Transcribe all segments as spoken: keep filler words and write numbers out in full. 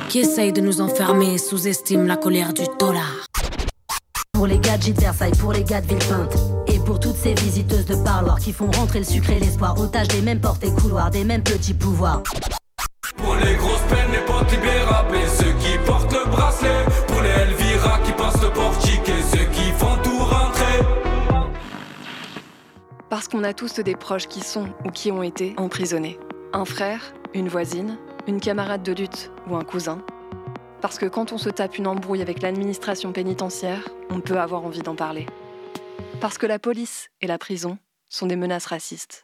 qui essayent de nous enfermer et sous-estiment la colère du dollar. Pour les gars de Gîte Versailles, pour les gars de Villepinte, et pour toutes ces visiteuses de parloir qui font rentrer le sucre et l'espoir, otages des mêmes portes et couloirs, des mêmes petits pouvoirs. Pour les grosses peines, les potes libérés, ceux qui portent le bracelet. Pour les Elvira qui passent le portique et ceux qui font tout rentrer. Parce qu'on a tous des proches qui sont ou qui ont été emprisonnés. Un frère, une voisine, une camarade de lutte ou un cousin. Parce que quand on se tape une embrouille avec l'administration pénitentiaire, on peut avoir envie d'en parler. Parce que la police et la prison sont des menaces racistes.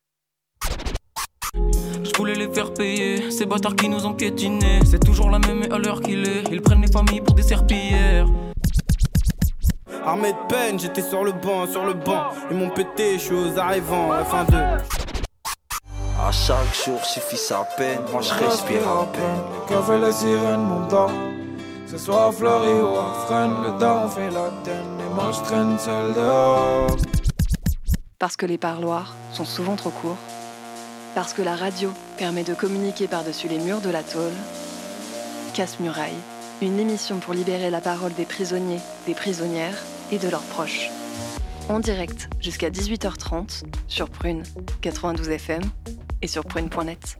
Je voulais les faire payer, ces bâtards qui nous ont piétinés. C'est toujours la même et à l'heure qu'il est. Ils prennent les familles pour des serpillères. Armé de peine, j'étais sur le banc, sur le banc. Ils m'ont pété, je suis aux arrivants, F un deux. À chaque jour suffit sa peine, moi je respire à peine. Le café, la sirène, mon temps. Que ce soit à Fleury ou à Fresnes, le daron fait la tenne. Et moi je traîne seul dehors. Parce que les parloirs sont souvent trop courts. Parce que la radio permet de communiquer par-dessus les murs de la tôle. Casse-Muraille, une émission pour libérer la parole des prisonniers, des prisonnières et de leurs proches. En direct jusqu'à dix-huit heures trente sur Prune quatre-vingt-douze F M et sur prune point net.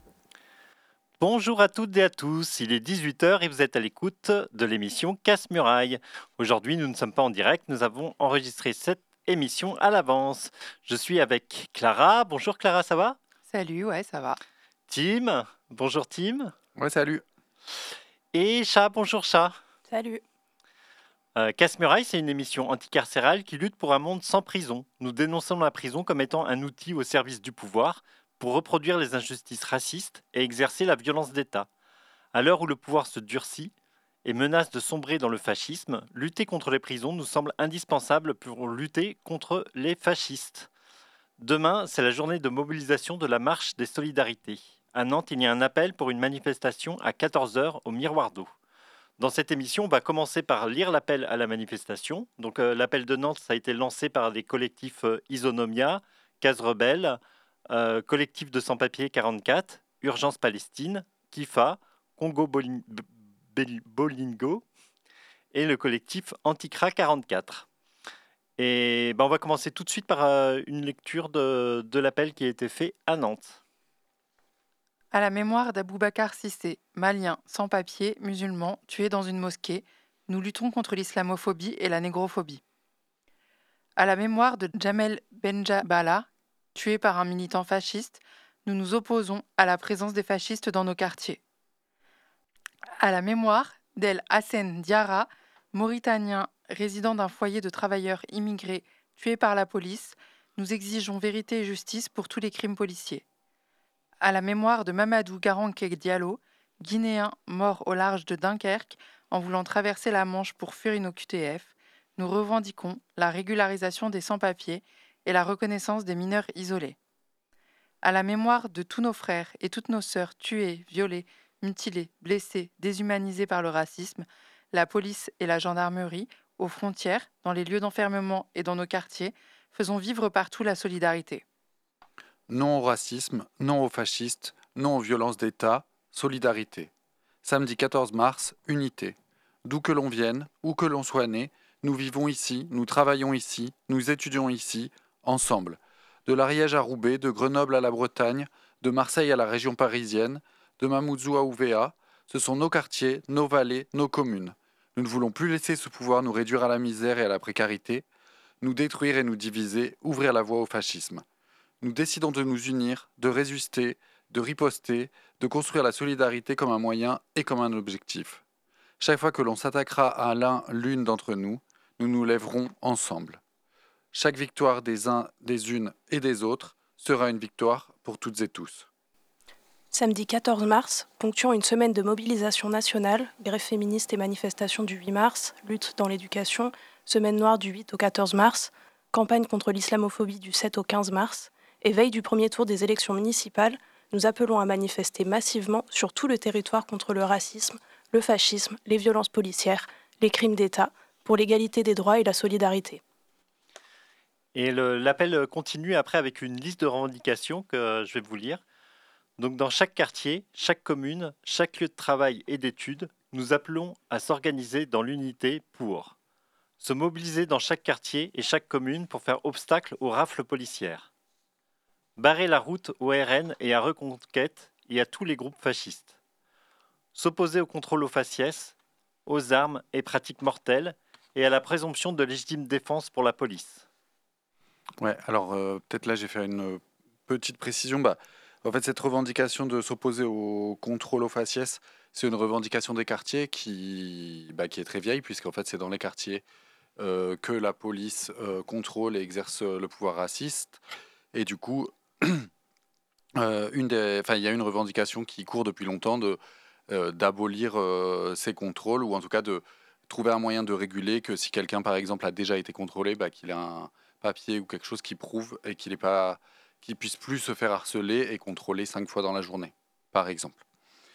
Bonjour à toutes et à tous, il est dix-huit heures et vous êtes à l'écoute de l'émission Casse-Muraille. Aujourd'hui, nous ne sommes pas en direct, nous avons enregistré cette émission à l'avance. Je suis avec Clara. Bonjour Clara, ça va ? Salut, ouais, ça va. Tim, bonjour Tim. Ouais, salut. Et Chat, bonjour Chat. Salut. Euh, Casse-Muraille, c'est une émission anticarcérale qui lutte pour un monde sans prison. Nous dénonçons la prison comme étant un outil au service du pouvoir pour reproduire les injustices racistes et exercer la violence d'État. À l'heure où le pouvoir se durcit et menace de sombrer dans le fascisme, lutter contre les prisons nous semble indispensable pour lutter contre les fascistes. Demain, c'est la journée de mobilisation de la Marche des Solidarités. À Nantes, il y a un appel pour une manifestation à quatorze heures au Miroir d'eau. Dans cette émission, on va commencer par lire l'appel à la manifestation. Donc, euh, l'appel de Nantes, ça a été lancé par les collectifs euh, Isonomia, Case Rebelle, euh, Collectif de Sans-Papiers quarante-quatre, Urgence Palestine, Kifa, Congo Bolin- B- Bolingo et le collectif Anticra quarante-quatre. Et ben, on va commencer tout de suite par euh, une lecture de, de l'appel qui a été fait à Nantes. À la mémoire d'Aboubacar Cissé, malien, sans papier, musulman, tué dans une mosquée, nous luttons contre l'islamophobie et la négrophobie. À la mémoire de Jamel Benjabala, tué par un militant fasciste, nous nous opposons à la présence des fascistes dans nos quartiers. À la mémoire d'El Hassen Diarra, mauritanien résident d'un foyer de travailleurs immigrés tués par la police, nous exigeons vérité et justice pour tous les crimes policiers. À la mémoire de Mamadou Garanké Diallo, guinéen mort au large de Dunkerque en voulant traverser la Manche pour fuir une O Q T F, nous revendiquons la régularisation des sans-papiers et la reconnaissance des mineurs isolés. À la mémoire de tous nos frères et toutes nos sœurs tués, violés, mutilés, blessés, déshumanisés par le racisme, la police et la gendarmerie, aux frontières, dans les lieux d'enfermement et dans nos quartiers, faisons vivre partout la solidarité. Non au racisme, non aux fascistes, non aux violences d'État, solidarité. Samedi quatorze mars, unité. D'où que l'on vienne, où que l'on soit né, nous vivons ici, nous travaillons ici, nous étudions ici, ensemble. De l'Ariège à Roubaix, de Grenoble à la Bretagne, de Marseille à la région parisienne, de Mamoudzou à Ouvéa, ce sont nos quartiers, nos vallées, nos communes. Nous ne voulons plus laisser ce pouvoir nous réduire à la misère et à la précarité, nous détruire et nous diviser, ouvrir la voie au fascisme. Nous décidons de nous unir, de résister, de riposter, de construire la solidarité comme un moyen et comme un objectif. Chaque fois que l'on s'attaquera à l'un, l'une d'entre nous, nous nous lèverons ensemble. Chaque victoire des uns, des unes et des autres sera une victoire pour toutes et tous. Samedi quatorze mars, ponctuant une semaine de mobilisation nationale, grève féministe et manifestation du huit mars, lutte dans l'éducation, semaine noire du huit au quatorze mars, campagne contre l'islamophobie du sept au quinze mars, et veille du premier tour des élections municipales, nous appelons à manifester massivement sur tout le territoire contre le racisme, le fascisme, les violences policières, les crimes d'État, pour l'égalité des droits et la solidarité. Et le, l'appel continue après avec une liste de revendications que je vais vous lire. Donc dans chaque quartier, chaque commune, chaque lieu de travail et d'études, nous appelons à s'organiser dans l'unité pour se mobiliser dans chaque quartier et chaque commune pour faire obstacle aux rafles policières, barrer la route au R N et à Reconquête et à tous les groupes fascistes, s'opposer au contrôle aux faciès, aux armes et pratiques mortelles et à la présomption de légitime défense pour la police. Ouais, alors euh, peut-être là j'ai fait une petite précision. Bah, en fait, cette revendication de s'opposer au contrôle aux faciès, c'est une revendication des quartiers qui, bah, qui est très vieille, puisqu'en fait c'est dans les quartiers euh, que la police euh, contrôle et exerce euh, le pouvoir raciste. Et du coup, euh, une des, enfin, il y a une revendication qui court depuis longtemps de euh, d'abolir euh, ces contrôles, ou en tout cas de trouver un moyen de réguler que si quelqu'un, par exemple, a déjà été contrôlé, bah, qu'il ait un papier ou quelque chose qui prouve et qu'il ait pas, qu'il puisse plus se faire harceler et contrôler cinq fois dans la journée, par exemple.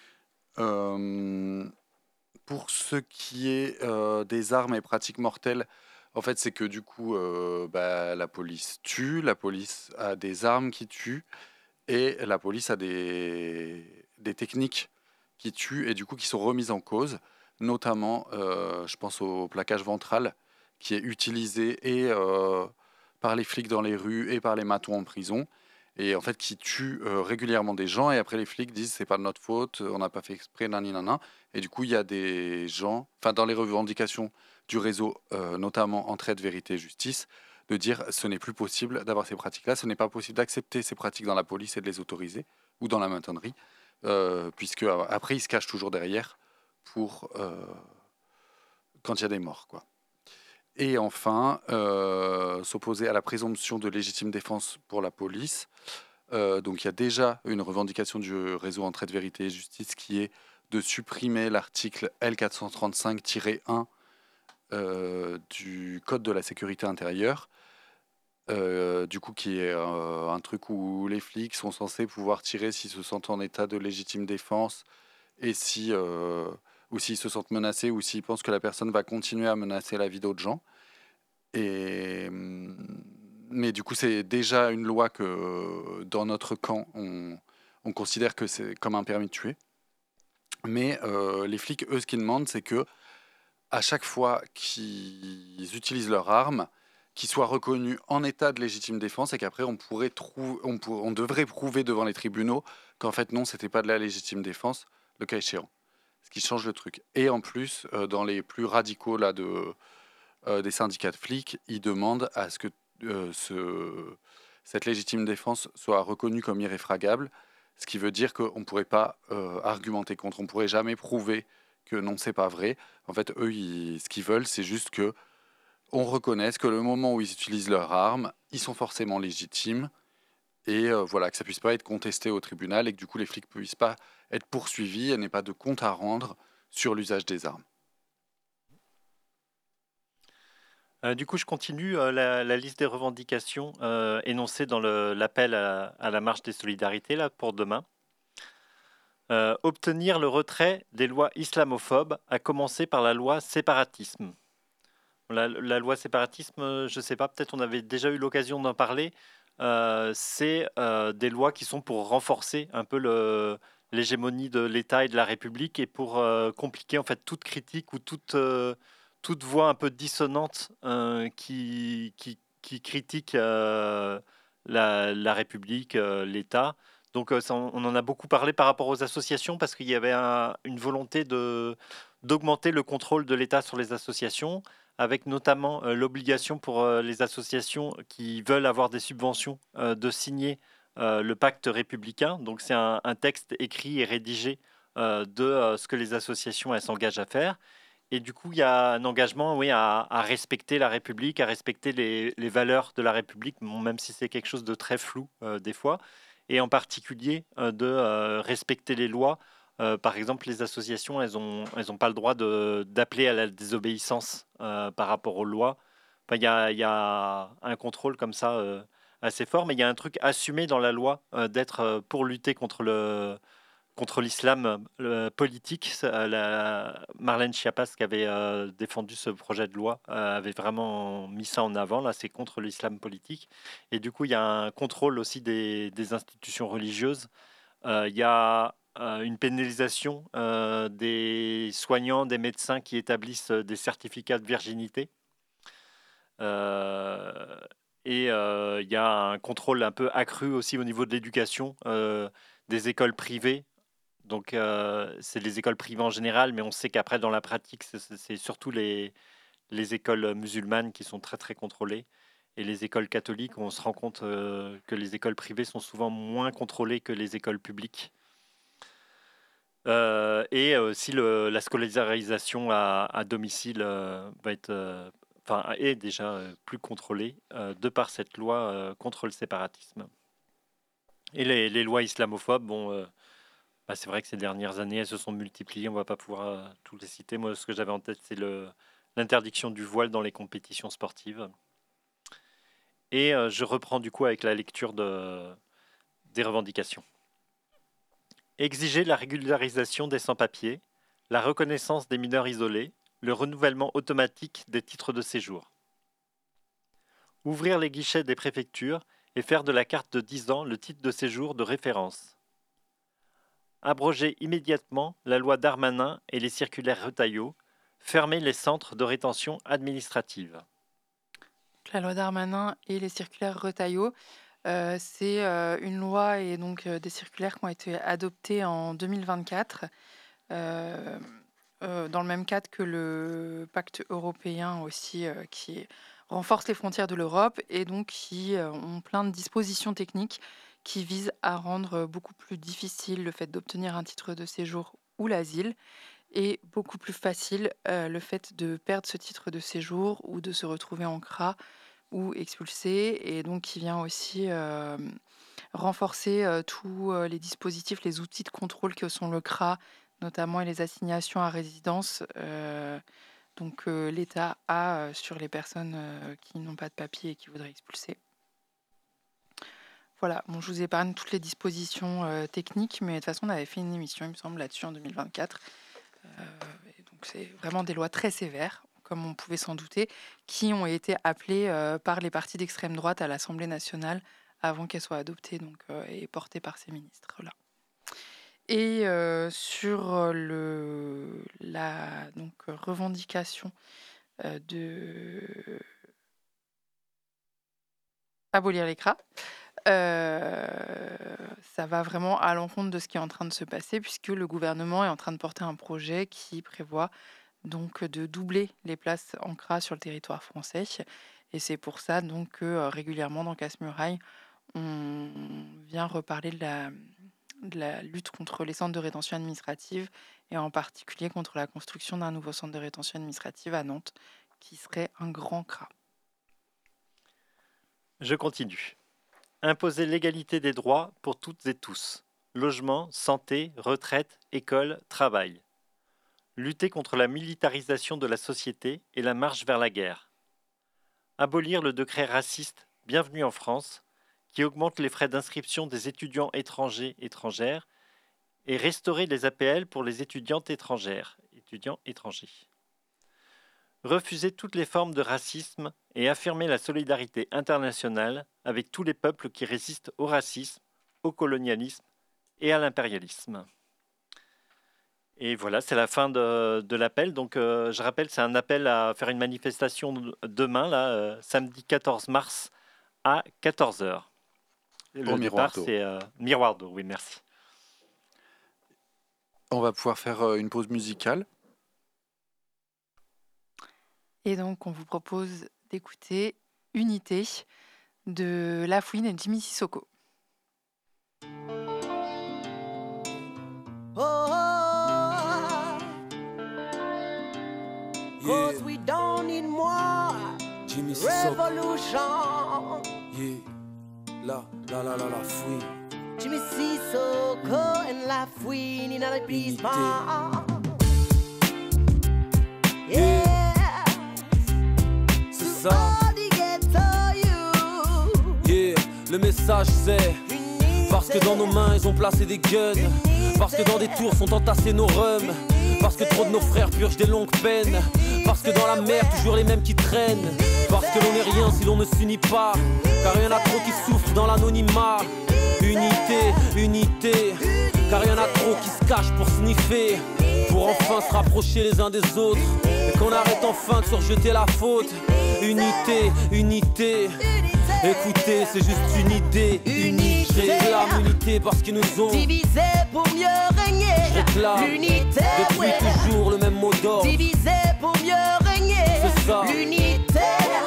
Euh, pour ce qui est euh, des armes et pratiques mortelles, en fait, c'est que du coup, euh, bah, la police tue, la police a des armes qui tuent, et la police a des, des techniques qui tuent et du coup qui sont remises en cause, notamment, euh, je pense au plaquage ventral, qui est utilisé et euh, par les flics dans les rues et par les matons en prison, et en fait qui tue euh, régulièrement des gens, et après les flics disent c'est pas de notre faute, on n'a pas fait exprès, nani nana, et du coup il y a des gens, enfin dans les revendications du réseau, euh, notamment Entraide, Vérité, Justice, de dire ce n'est plus possible d'avoir ces pratiques-là, ce n'est pas possible d'accepter ces pratiques dans la police et de les autoriser, ou dans la maçonnerie, euh, puisque euh, après ils se cachent toujours derrière pour euh, quand il y a des morts, quoi. Et enfin, euh, s'opposer à la présomption de légitime défense pour la police. Euh, donc il y a déjà une revendication du réseau Entraide, Vérité et Justice qui est de supprimer l'article L quatre cent trente-cinq tiret un euh, du Code de la sécurité intérieure, euh, du coup qui est euh, un truc où les flics sont censés pouvoir tirer s'ils se sentent en état de légitime défense et si... Euh, ou s'ils se sentent menacés, ou s'ils pensent que la personne va continuer à menacer la vie d'autres gens. Et, mais du coup, c'est déjà une loi que dans notre camp, on, on considère que c'est comme un permis de tuer. Mais euh, les flics, eux, ce qu'ils demandent, c'est que à chaque fois qu'ils utilisent leur arme, qu'ils soient reconnus en état de légitime défense, et qu'après, on, pourrait trou- on, pour- on devrait prouver devant les tribunaux qu'en fait, non, c'était pas de la légitime défense, le cas échéant. Ce qui change le truc. Et en plus, euh, dans les plus radicaux là, de, euh, des syndicats de flics, ils demandent à ce que euh, ce, cette légitime défense soit reconnue comme irréfragable, ce qui veut dire qu'on ne pourrait pas euh, argumenter contre, on ne pourrait jamais prouver que non, c'est pas vrai. En fait, eux, ils, ce qu'ils veulent, c'est juste que on reconnaisse que le moment où ils utilisent leurs armes, ils sont forcément légitimes, et euh, voilà, que ça puisse pas être contesté au tribunal, et que du coup les flics puissent pas être poursuivis et n'aient pas de compte à rendre sur l'usage des armes. Euh, du coup, je continue euh, la, la liste des revendications euh, énoncées dans le- l'appel à, à la marche des solidarités là, pour demain. Euh, obtenir le retrait des lois islamophobes, à commencer par la loi séparatisme. La, la loi séparatisme, euh, je ne sais pas, peut-être on avait déjà eu l'occasion d'en parler. Euh, c'est euh, des lois qui sont pour renforcer un peu le, l'hégémonie de l'État et de la République, et pour euh, compliquer en fait toute critique ou toute, euh, toute voix un peu dissonante euh, qui, qui, qui critique euh, la, la République, euh, l'État. Donc euh, ça, on on en a beaucoup parlé par rapport aux associations, parce qu'il y avait un- une volonté de, d'augmenter le contrôle de l'État sur les associations, avec notamment euh, l'obligation pour euh, les associations qui veulent avoir des subventions euh, de signer euh, le pacte républicain. Donc c'est un, un texte écrit et rédigé euh, de euh, ce que les associations elles s'engagent à faire. Et du coup, il y a un engagement, oui, à, à respecter la République, à respecter les, les valeurs de la République, bon, même si c'est quelque chose de très flou euh, des fois, et en particulier euh, de euh, respecter les lois. Euh, par exemple, les associations, elles n'ont elles ont pas le droit de- d'appeler à la désobéissance euh, par rapport aux lois. Enfin, il y a, il y a un contrôle comme ça euh, assez fort, mais il y a un truc assumé dans la loi euh, d'être euh, pour lutter contre le, contre l'islam euh, politique. Ça, la- Marlène Schiappa, qui avait euh, défendu ce projet de loi, euh, avait vraiment mis ça en avant. Là, c'est contre l'islam politique. Et du coup, il y a un contrôle aussi des, des institutions religieuses Il euh, y a euh, une pénalisation euh, des soignants, des médecins qui établissent des certificats de virginité. Euh, et il euh, y a un contrôle un peu accru aussi au niveau de l'éducation euh, des écoles privées. Donc, euh, c'est les écoles privées en général, mais on sait qu'après, dans la pratique, c'est, c'est surtout les, les écoles musulmanes qui sont très, très contrôlées. Et les écoles catholiques, on se rend compte euh, que les écoles privées sont souvent moins contrôlées que les écoles publiques. Euh, et euh, si le, la scolarisation à, à domicile euh, va être, euh, enfin, est déjà euh, plus contrôlée euh, de par cette loi euh, contre le séparatisme. Et les, les lois islamophobes, bon... Euh, Bah, c'est vrai que ces dernières années, elles se sont multipliées. On ne va pas pouvoir euh, toutes les citer. Moi, ce que j'avais en tête, c'est le, l'interdiction du voile dans les compétitions sportives. Et euh, je reprends du coup avec la lecture de, des revendications. Exiger la régularisation des sans-papiers, la reconnaissance des mineurs isolés, le renouvellement automatique des titres de séjour. Ouvrir les guichets des préfectures et faire de la carte de dix ans le titre de séjour de référence. Abroger immédiatement la loi Darmanin et les circulaires Retailleau, fermer les centres de rétention administrative. La loi Darmanin et les circulaires Retailleau, euh, c'est euh, une loi et donc euh, des circulaires qui ont été adoptées en deux mille vingt-quatre, euh, euh, dans le même cadre que le pacte européen aussi, euh, qui renforce les frontières de l'Europe et donc qui euh, ont plein de dispositions techniques qui vise à rendre beaucoup plus difficile le fait d'obtenir un titre de séjour ou l'asile et beaucoup plus facile euh, le fait de perdre ce titre de séjour ou de se retrouver en C R A ou expulsé, et donc qui vient aussi euh, renforcer euh, tous euh, les dispositifs, les outils de contrôle que sont le C R A, notamment et les assignations à résidence euh, donc euh, l'État a euh, sur les personnes euh, qui n'ont pas de papier et qui voudraient expulser. Voilà, bon, je vous épargne toutes les dispositions euh, techniques, mais de toute façon, on avait fait une émission, il me semble, là-dessus en deux mille vingt-quatre. Euh, et donc, c'est vraiment des lois très sévères, comme on pouvait s'en douter, qui ont été appelées euh, par les partis d'extrême droite à l'Assemblée nationale avant qu'elles soient adoptées donc, euh, et portées par ces ministres-là. Et euh, sur le, la donc, revendication euh, de abolir les C R A, Euh, ça va vraiment à l'encontre de ce qui est en train de se passer, puisque le gouvernement est en train de porter un projet qui prévoit donc de doubler les places en C R A sur le territoire français. Et c'est pour ça donc que euh, régulièrement dans Casse-Muraille, on vient reparler de la, de la lutte contre les centres de rétention administrative et en particulier contre la construction d'un nouveau centre de rétention administrative à Nantes, qui serait un grand C R A. Je continue. Imposer l'égalité des droits pour toutes et tous. Logement, santé, retraite, école, travail. Lutter contre la militarisation de la société et la marche vers la guerre. Abolir le décret raciste « Bienvenue en France » qui augmente les frais d'inscription des étudiants étrangers étrangères et restaurer les A P L pour les étudiantes étrangères, étudiants étrangers. Refuser toutes les formes de racisme et affirmer la solidarité internationale avec tous les peuples qui résistent au racisme, au colonialisme et à l'impérialisme. Et voilà, c'est la fin de, de l'appel. Donc, euh, je rappelle, c'est un appel à faire une manifestation demain, là, euh, samedi quatorze mars à quatorze heures. Le Au départ, Miroir c'est euh, Miroir d'eau, oui, merci. On va pouvoir faire euh, une pause musicale. Et donc, on vous propose d'écouter Unité de La Fouine et Jimmy Sissoko. Cause we don't need more Jimmy Sissoko. revolution. Yeah, la la la la la fouine. Jimmy Sissoko and La Fouine in a peace bomb. Yeah, C'est ça. all the ghetto you. Yeah, le message c'est parce que dans nos mains ils ont placé des guns. Parce que dans des tours sont entassés nos rums. Parce que trop de nos frères purgent des longues peines. Parce que dans la mer toujours les mêmes qui traînent. Parce que l'on n'est rien si l'on ne s'unit pas. Car y'en a trop qui souffrent dans l'anonymat. Unité, unité, car y'en a trop qui se cachent pour sniffer, pour enfin se rapprocher les uns des autres, et qu'on arrête enfin de se rejeter la faute. Unité, unité, écoutez, c'est juste une idée unique. Je réclame l'unité parce qu'ils nous ont divisé pour mieux régner. Je réclame l'unité, depuis ouais. toujours le même mot d'ordre. Divisé pour mieux régner. C'est ça. L'unité,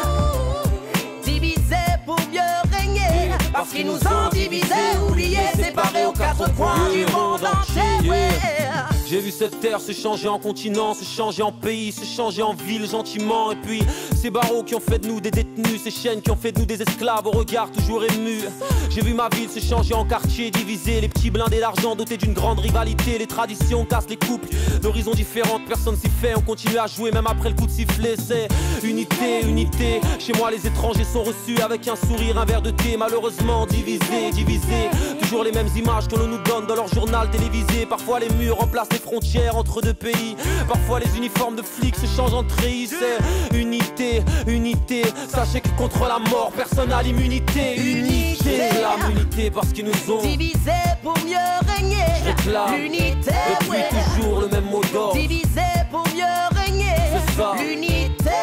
divisé pour mieux régner. Parce qu'ils nous ont divisés, oubliés, séparés aux quatre coins du monde entier. Ouais. J'ai vu cette terre se changer en continent, se changer en pays, se changer en ville gentiment. Et puis ces barreaux qui ont fait de nous des détenus, ces chaînes qui ont fait de nous des esclaves au regard toujours ému. J'ai vu ma ville se changer en quartier divisé, les petits blindés d'argent dotés d'une grande rivalité. Les traditions cassent les couples d'horizons différentes, personne s'y fait. On continue à jouer même après le coup de sifflet. C'est unité, unité. Chez moi les étrangers sont reçus avec un sourire, un verre de thé. Malheureusement divisé, divisé. Toujours les mêmes images que l'on nous donne dans leur journal télévisé. Parfois les murs remplacent les frontières entre deux pays. Parfois les uniformes de flics se changent en treillis. C'est unité, unité. Sachez que contre la mort personne n'a l'immunité. Unité, la unité parce qu'ils nous ont divisé pour mieux régner. Je réclame l'unité, depuis ouais. toujours le même mot d'ordre. Divisé pour mieux régner. C'est ça. L'unité,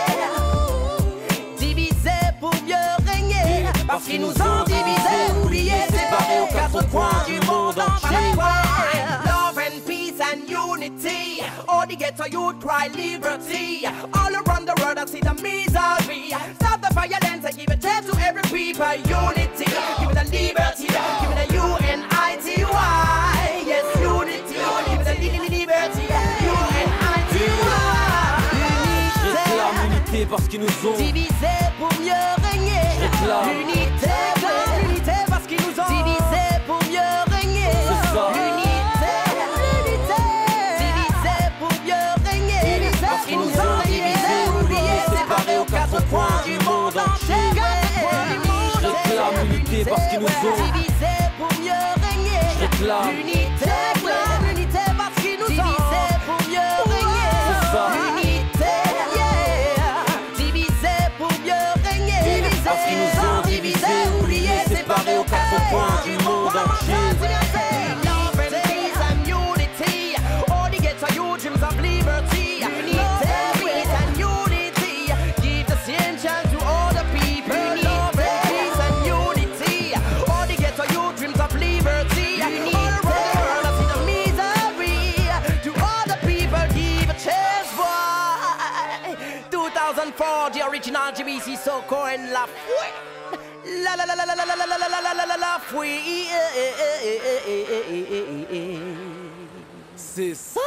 divisé pour mieux régner. Parce qu'ils nous ont divisés, oubliés, séparés aux quatre coins du monde entier. Love and peace and unity. All the ghetto youth cry liberty. All around the world I see the misery. Stop the violence and give a chance to every people. Unity, give it a liberty, give it a U N I T Y. Yes, unity, give it a li- liberty, U N I T Y. Je réclame l'unité parce qu'ils nous ont divisé pour mieux régner. Je réclame l'unité, ouais. L'unité parce qu'ils nous ont divisé pour mieux régner. C'est ça. L'unité, l'unité, divisé pour mieux régner. Parce qu'ils nous ont divisés, oubliés, séparés aux quatre coins du monde entier. Je réclame l'unité parce qu'ils nous ont divisé pour mieux régner. Je réclame l'unité, ouais. L'unité parce qu'ils nous ont divisé pour mieux régner. C'est ça. L'unité, yeah. Divisé pour mieux régner. Parce qu'ils nous ont divisés, oubliés, séparés aux quatre coins du monde entier. Love and peace and unity. All the ghetto youth dreams of liberty. Unity, peace and unity. Give the same chance to all the people. Love and peace and unity. All the ghetto youth dreams of liberty. All around the world I see the misery. To all the people give a chance, boy. two thousand four, the original G B C Soko and La Fouette. La la la la la la la la la la la la la la Fouette. C'est ça.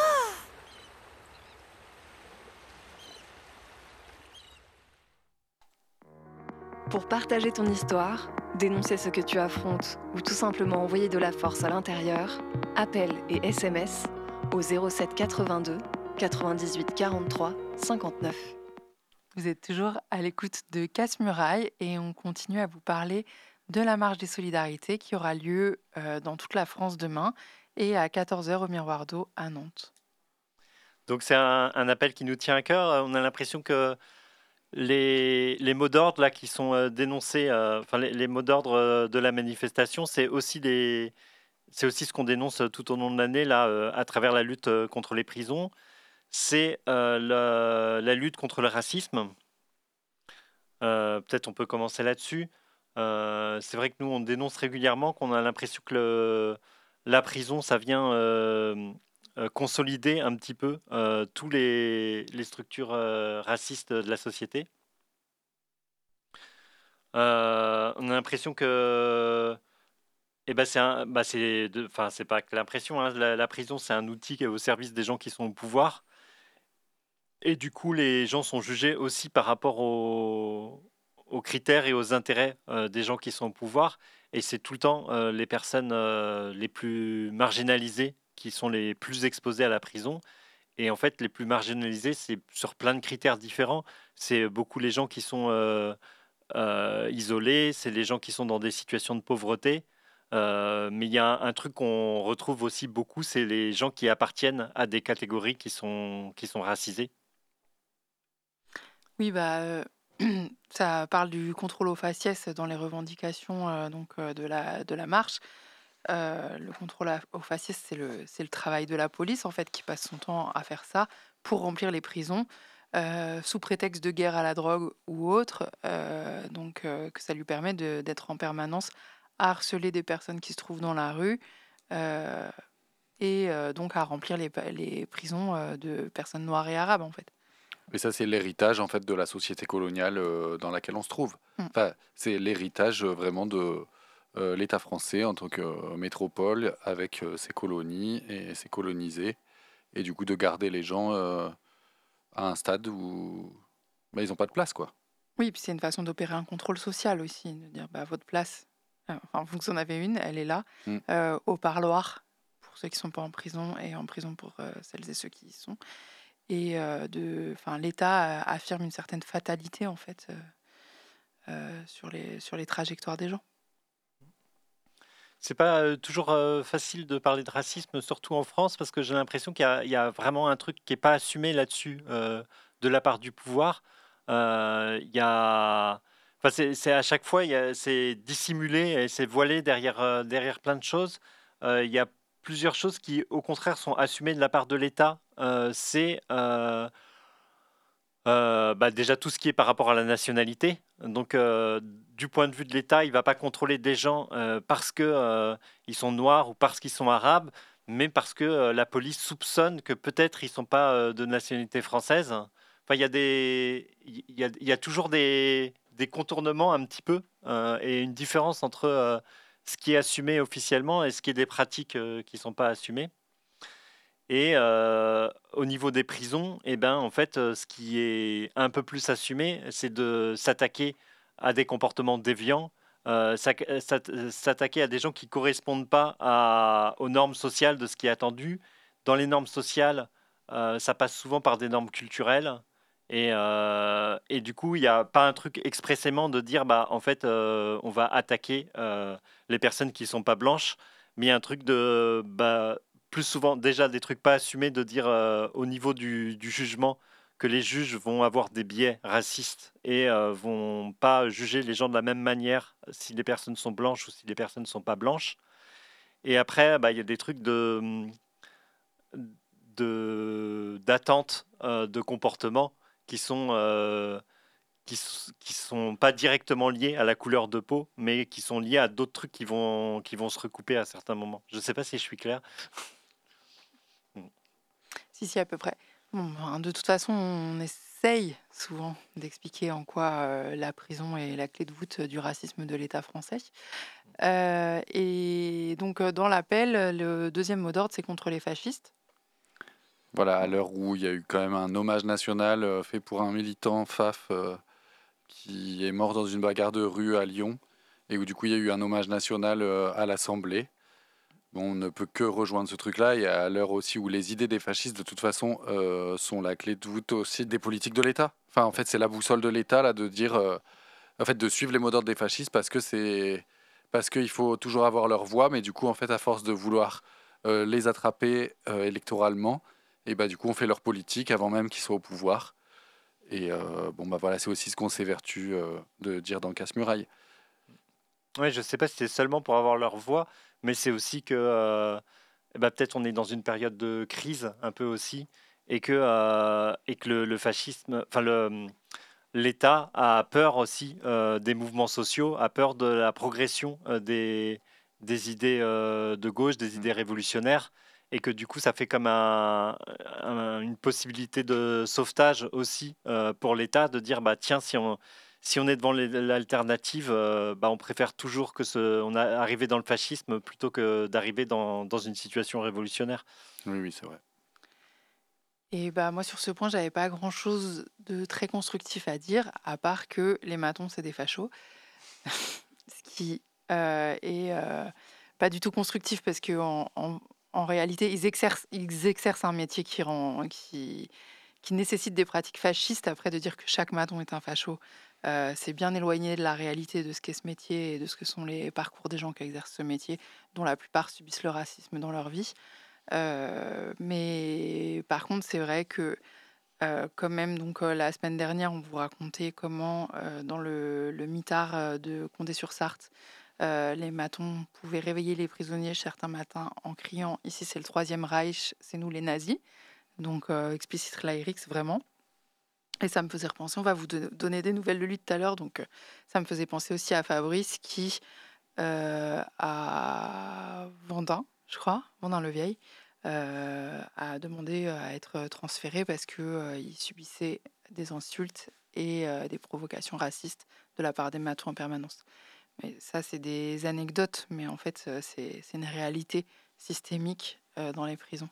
Pour partager ton histoire, dénoncer ce que tu affrontes ou tout simplement envoyer de la force à l'intérieur, appel et S M S au zéro sept quatre-vingt-deux quatre-vingt-dix-huit quarante-trois cinquante-neuf. Vous êtes toujours à l'écoute de Casse-Muraille et on continue à vous parler de la marche des solidarités qui aura lieu euh, dans toute la France demain et à quatorze heures au Miroir d'eau à Nantes. Donc c'est un, un appel qui nous tient à cœur. On a l'impression que les, les mots d'ordre là, qui sont euh, dénoncés, euh, enfin les, les mots d'ordre euh, de la manifestation, c'est aussi, des, c'est aussi ce qu'on dénonce tout au long de l'année là, euh, à travers la lutte euh, contre les prisons. C'est euh, la, la lutte contre le racisme. Euh, peut-être on peut commencer là-dessus. Euh, c'est vrai que nous, on dénonce régulièrement qu'on a l'impression que le, la prison, ça vient euh, euh, consolider un petit peu euh, tous les, les structures euh, racistes de la société. Euh, on a l'impression que... Eh ben c'est un, bah c'est, de, enfin c'est pas que l'impression. Hein, la, la prison, c'est un outil qui est au service des gens qui sont au pouvoir. Et du coup, les gens sont jugés aussi par rapport aux, aux critères et aux intérêts euh, des gens qui sont au pouvoir. Et c'est tout le temps euh, les personnes euh, les plus marginalisées qui sont les plus exposées à la prison. Et en fait, les plus marginalisés, c'est sur plein de critères différents. C'est beaucoup les gens qui sont euh, euh, isolés, c'est les gens qui sont dans des situations de pauvreté. Euh, mais il y a un, un truc qu'on retrouve aussi beaucoup, c'est les gens qui appartiennent à des catégories qui sont, qui sont racisées. Oui, bah, euh, ça parle du contrôle aux faciès dans les revendications euh, donc, euh, de, la, de la marche. euh, le contrôle à- aux fascistes, c'est le, c'est le travail de la police, en fait, qui passe son temps à faire ça pour remplir les prisons, euh, sous prétexte de guerre à la drogue ou autre. Euh, donc, euh, que ça lui permet de- d'être en permanence à harceler des personnes qui se trouvent dans la rue. euh, et euh, donc à remplir les, pa- les prisons euh, de personnes noires et arabes, en fait. Et ça, c'est l'héritage en fait de la société coloniale euh, dans laquelle on se trouve. Mm. Enfin, c'est l'héritage euh, vraiment de euh, l'État français en tant que euh, métropole avec euh, ses colonies et ses colonisés, et du coup de garder les gens euh, à un stade où bah, ils n'ont pas de place, quoi. Oui, puis c'est une façon d'opérer un contrôle social aussi, de dire bah, votre place, euh, enfin, vous en avez une, elle est là, Mm. euh, au parloir, pour ceux qui ne sont pas en prison, et en prison pour euh, celles et ceux qui y sont. Et euh, de, enfin, l'État euh, affirme une certaine fatalité, en fait, euh, euh, sur les, sur les trajectoires des gens. C'est pas euh, toujours euh, facile de parler de racisme, surtout en France, parce que j'ai l'impression qu'il y a, il y a vraiment un truc qui n'est pas assumé là-dessus euh, de la part du pouvoir. Euh, Il y a, enfin, c'est c'est à chaque fois, il y a- c'est dissimulé et c'est voilé derrière, euh, derrière plein de choses. Euh, il y a plusieurs choses qui, au contraire, sont assumées de la part de l'État. Euh, c'est euh, euh, bah, déjà tout ce qui est par rapport à la nationalité. Donc, euh, du point de vue de l'État, il ne va pas contrôler des gens euh, parce que euh, ils sont noirs ou parce qu'ils sont arabes, mais parce que euh, la police soupçonne que peut-être ils ne sont pas euh, de nationalité française. Enfin, il y a des, il y a, il y a toujours des, des contournements un petit peu euh, et une différence entre euh, ce qui est assumé officiellement et ce qui est des pratiques euh, qui ne sont pas assumées. Et euh, au niveau des prisons, eh ben, en fait, euh, ce qui est un peu plus assumé, c'est de s'attaquer à des comportements déviants, euh, s'ac- euh, s'at- euh, s'attaquer à des gens qui ne correspondent pas à- aux normes sociales de ce qui est attendu. Dans les normes sociales, euh, ça passe souvent par des normes culturelles. Et, euh, et du coup, il n'y a pas un truc expressément de dire, bah, en fait, euh, on va attaquer euh, les personnes qui ne sont pas blanches, mais il y a un truc de, bah, plus souvent déjà des trucs pas assumés de dire euh, au niveau du, du jugement que les juges vont avoir des biais racistes et euh, vont pas juger les gens de la même manière si les personnes sont blanches ou si les personnes ne sont pas blanches. Et après, bah, il y a des trucs de de d'attente euh, de comportement qui sont euh, qui, s- qui sont pas directement liés à la couleur de peau, mais qui sont liés à d'autres trucs qui vont qui vont se recouper à certains moments. Je sais pas si je suis clair. Si, si, à peu près. Bon, ben, de toute façon, on essaye souvent d'expliquer en quoi euh, la prison est la clé de voûte du racisme de l'État français. Euh, et donc, euh, dans l'appel, le deuxième mot d'ordre, c'est contre les fascistes. Voilà, à l'heure où il y a eu quand même un hommage national euh, fait pour un militant F A F euh, qui est mort dans une bagarre de rue à Lyon, et où du coup il y a eu un hommage national euh, à l'Assemblée. Bon, on ne peut que rejoindre ce truc-là, et à l'heure aussi où les idées des fascistes, de toute façon, euh, sont la clé de voûte aussi des politiques de l'État. Enfin, en fait, c'est la boussole de l'État, là, de dire, euh, en fait, de suivre les mots d'ordre des fascistes parce que c'est, parce qu'il faut toujours avoir leur voix, mais du coup, en fait, à force de vouloir euh, les attraper euh, électoralement, et bah, du coup, on fait leur politique avant même qu'ils soient au pouvoir. Et euh, bon, bah voilà, c'est aussi ce qu'on s'évertue euh, de dire dans Casse-Muraille. Ouais, je sais pas si c'est seulement pour avoir leur voix, mais c'est aussi que euh, eh ben, peut-être on est dans une période de crise un peu aussi, et que, euh, et que le, le fascisme, enfin le, l'État a peur aussi euh, des mouvements sociaux, a peur de la progression euh, des, des idées euh, de gauche, des idées révolutionnaires, et que du coup ça fait comme un, un- une possibilité de sauvetage aussi euh, pour l'État de dire bah tiens si on si on est devant les- l'alternative, euh, bah, on préfère toujours que ce, on a arrivé dans le fascisme plutôt que d'arriver dans, dans une situation révolutionnaire. Oui, oui, c'est vrai. Et bah, moi, sur ce point, j'avais pas grand-chose de très constructif à dire, à part que les matons, c'est des fachos. Ce qui euh, est euh, pas du tout constructif parce que en, en- en réalité, ils exercent, ils exercent un métier qui rend, qui, qui nécessite des pratiques fascistes. Après, de dire que chaque maton est un facho, euh, c'est bien éloigné de la réalité de ce qu'est ce métier et de ce que sont les parcours des gens qui exercent ce métier, dont la plupart subissent le racisme dans leur vie. Euh, mais par contre, c'est vrai que euh, quand même, donc euh, la semaine dernière, on vous racontait comment, euh, dans le, le mitard euh, de Condé-sur-Sarthe, Euh, les matons pouvaient réveiller les prisonniers certains matins en criant « Ici, c'est le Troisième Reich, c'est nous les nazis ». Donc, euh, explicite lyrics, vraiment. Et ça me faisait repenser, on va vous don- donner des nouvelles de lui tout à l'heure, donc euh, ça me faisait penser aussi à Fabrice qui, euh, à Vendin, je crois, Vendin-le-Vieil, euh, a demandé à être transféré parce qu'il euh, subissait des insultes et euh, des provocations racistes de la part des matons en permanence. Mais ça, c'est des anecdotes, mais en fait, euh, c'est, c'est une réalité systémique euh, dans les prisons.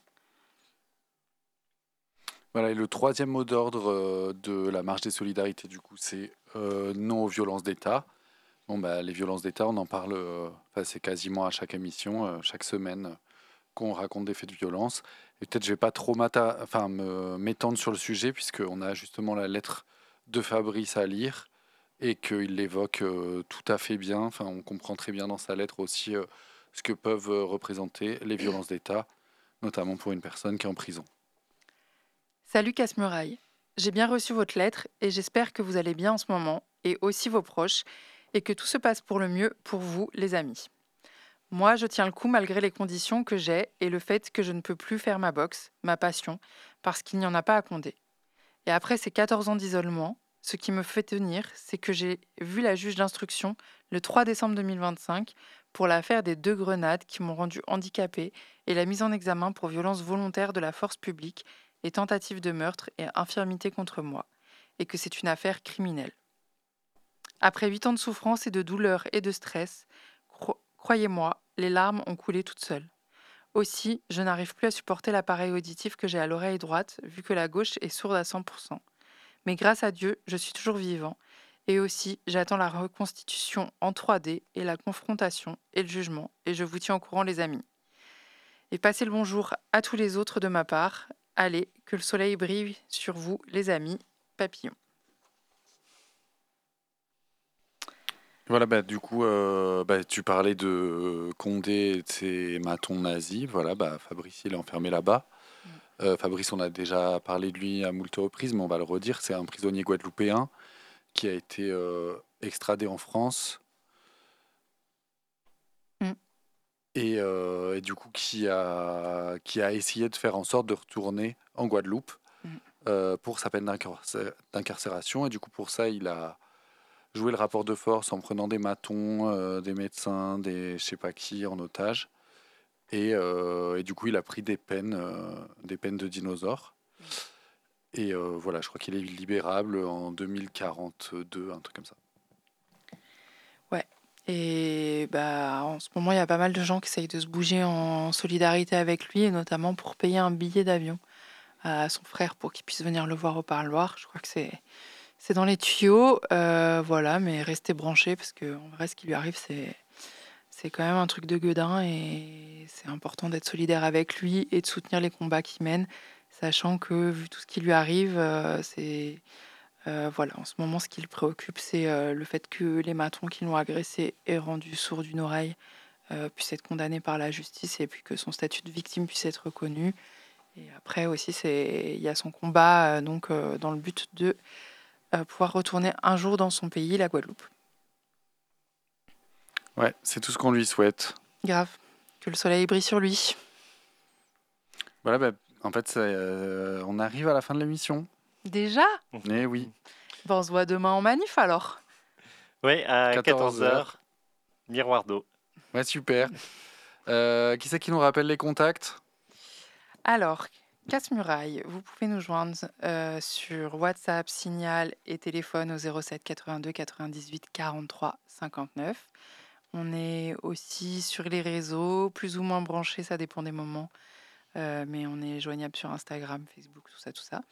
Voilà, et le troisième mot d'ordre euh, de la marche des solidarités, du coup, c'est euh, non aux violences d'État. Bon, bah, les violences d'État, on en parle, euh, enfin, c'est quasiment à chaque émission, euh, chaque semaine, euh, qu'on raconte des faits de violence. Et peut-être je vais pas trop m'atta- enfin, me, m'étendre sur le sujet, puisqu'on a justement la lettre de Fabrice à lire, et qu'il l'évoque euh, tout à fait bien. Enfin, on comprend très bien dans sa lettre aussi euh, ce que peuvent euh, représenter les violences d'État, notamment pour une personne qui est en prison. Salut Casse-Muraille, j'ai bien reçu votre lettre et j'espère que vous allez bien en ce moment et aussi vos proches et que tout se passe pour le mieux pour vous les amis. Moi je tiens le coup malgré les conditions que j'ai et le fait que je ne peux plus faire ma boxe, ma passion, parce qu'il n'y en a pas à Condé. Et après ces quatorze ans d'isolement, ce qui me fait tenir, c'est que j'ai vu la juge d'instruction le trois décembre deux mille vingt-cinq pour l'affaire des deux grenades qui m'ont rendu handicapée et la mise en examen pour violence volontaire de la force publique et tentative de meurtre et infirmité contre moi, et que c'est une affaire criminelle. Après huit ans de souffrance et de douleur et de stress, cro- croyez-moi, les larmes ont coulé toutes seules. Aussi, je n'arrive plus à supporter l'appareil auditif que j'ai à l'oreille droite, vu que la gauche est sourde à cent pour cent. Mais grâce à Dieu, je suis toujours vivant, et aussi, j'attends la reconstitution en trois D et la confrontation et le jugement, et je vous tiens au courant les amis. Et passez le bonjour à tous les autres de ma part. Allez, que le soleil brille sur vous, les amis, papillons. Voilà, bah, du coup, euh, bah, tu parlais de Condé et de ses matons nazis. Voilà, bah, Fabrice, il est enfermé là-bas. Mm. Euh, Fabrice, on a déjà parlé de lui à moult reprises, mais on va le redire. C'est un prisonnier guadeloupéen qui a été euh, extradé en France. Mm. Et, euh, et du coup, qui a, qui a essayé de faire en sorte de retourner en Guadeloupe mm. euh, pour sa peine d'incarcé- d'incarcération. Et du coup, pour ça, il a joué le rapport de force en prenant des matons, euh, des médecins, des je sais pas qui en otage. Et, euh, et du coup, il a pris des peines, euh, des peines de dinosaures. Mm. Et euh, voilà, je crois qu'il est libérable en deux mille quarante-deux, un truc comme ça. Ouais. Et bah, en ce moment, il y a pas mal de gens qui essayent de se bouger en solidarité avec lui, et notamment pour payer un billet d'avion à son frère pour qu'il puisse venir le voir au parloir. Je crois que c'est, c'est dans les tuyaux. Euh, voilà, mais restez branchés parce qu'en vrai, ce qui lui arrive, c'est, c'est quand même un truc de gueudin et c'est important d'être solidaire avec lui et de soutenir les combats qu'il mène, sachant que, vu tout ce qui lui arrive, euh, c'est... Euh, voilà, en ce moment, ce qui le préoccupe, c'est euh, le fait que les matons qui l'ont agressé et rendu sourd d'une oreille euh, puissent être condamnés par la justice et puis que son statut de victime puisse être reconnu. Et après aussi, c'est il y a son combat euh, donc euh, dans le but de euh, pouvoir retourner un jour dans son pays, la Guadeloupe. Ouais, c'est tout ce qu'on lui souhaite. Grave, que le soleil brille sur lui. Voilà, bah, en fait, ça, euh, on arrive à la fin de l'émission. Déjà ? Eh oui. Bon, on se voit demain en manif alors. Oui, à quatorze heures, miroir d'eau. Ouais, super. euh, qui c'est qui nous rappelle les contacts ? Alors, Casse-Muraille, vous pouvez nous joindre euh, sur WhatsApp, Signal et téléphone au zéro sept quatre-vingt-deux quatre-vingt-dix-huit quarante-trois cinquante-neuf. On est aussi sur les réseaux, plus ou moins branchés, ça dépend des moments. Euh, mais on est joignable sur Instagram, Facebook, tout ça, tout ça.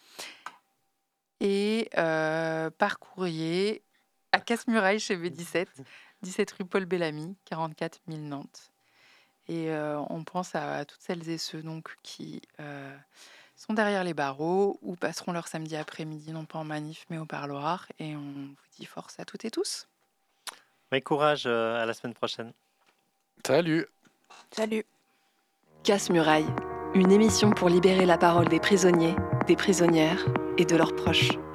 Et euh, par courrier à Casse-Muraille chez B dix-sept, dix-sept rue Paul Bellamy, quarante-quatre mille Nantes. Et euh, on pense à, à toutes celles et ceux donc, qui euh, sont derrière les barreaux ou passeront leur samedi après-midi, non pas en manif, mais au parloir. Et on vous dit force à toutes et tous. Mais courage, euh, à la semaine prochaine. Salut. Salut. Casse-Muraille, une émission pour libérer la parole des prisonniers, des prisonnières et de leurs proches.